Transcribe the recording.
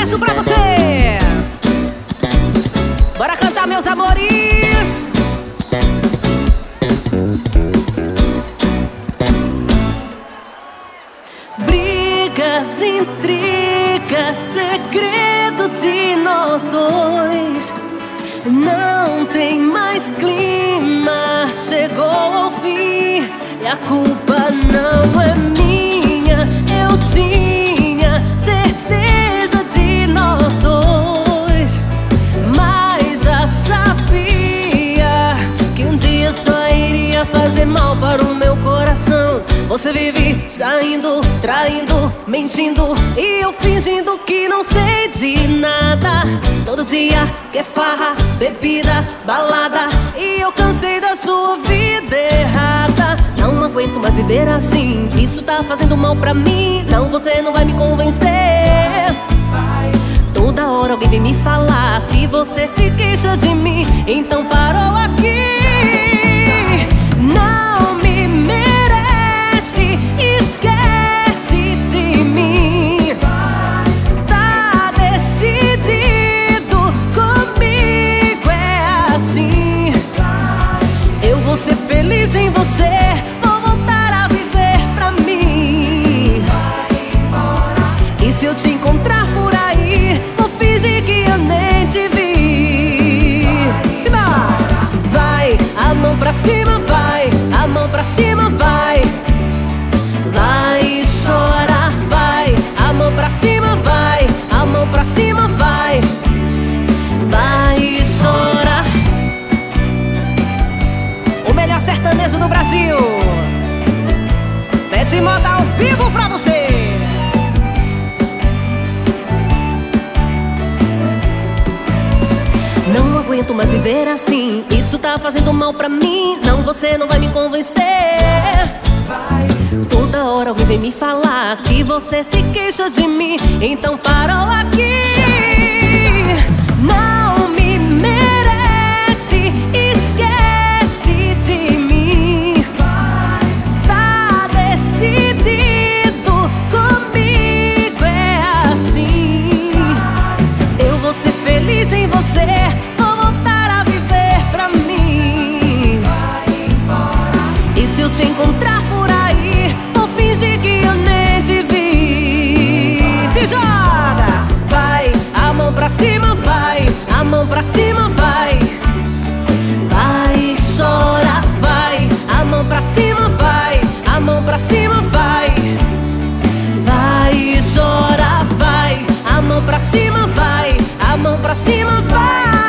sertanejo pra você. Bora cantar, meus amores. Brigas, intrigas, segredo de nós dois. Não tem mais clima, chegou ao fim. E a culpa não é minha. Eu tinha certeza de nós dois, mas já sabia que um dia só iria fazer mal para o meu coração. Você vive saindo, traindo, mentindo, e eu fingindo que não sei de nada. Todo dia quer farra, bebida, balada, e eu cansei da sua vida errada. Não aguento mais viver assim, isso tá fazendo mal pra mim. Não, você não vai me convencer. Toda hora alguém vem me falar que você se queixa de mim, então parou aqui. Não me merece, esquece de mim. Tá decidido, comigo é assim. Eu vou ser feliz em você, vou voltar a viver pra mim. E se eu te encontrar por aí, vou fingir que eu nem te vi. Simba! Vai, a mão pra cima, vai, a mão pra cima, vai. Vai e chora, vai, a mão pra cima, vai, a mão pra cima, vai. Vai e chora. O melhor sertanejo do Brasil, Pet Mota ao vivo pra você. Não aguento mais viver assim, isso tá fazendo mal pra mim. Não, você não vai me convencer. Toda hora alguém vem me falar que você se queixa de mim, então parou aqui. Não me merece, esquece de mim. Tá decidido, comigo é assim. Eu vou ser feliz em você, vou voltar a viver pra mim. E se eu te encontrar por aí, vou fingir que eu nem te vi. Se joga! Vai, a mão pra cima, vai, a mão pra cima, vai. Vai e chora, vai, a mão pra cima, vai, a mão pra cima, vai. Vai e chora, vai, a mão pra cima, vai, a mão pra cima, vai.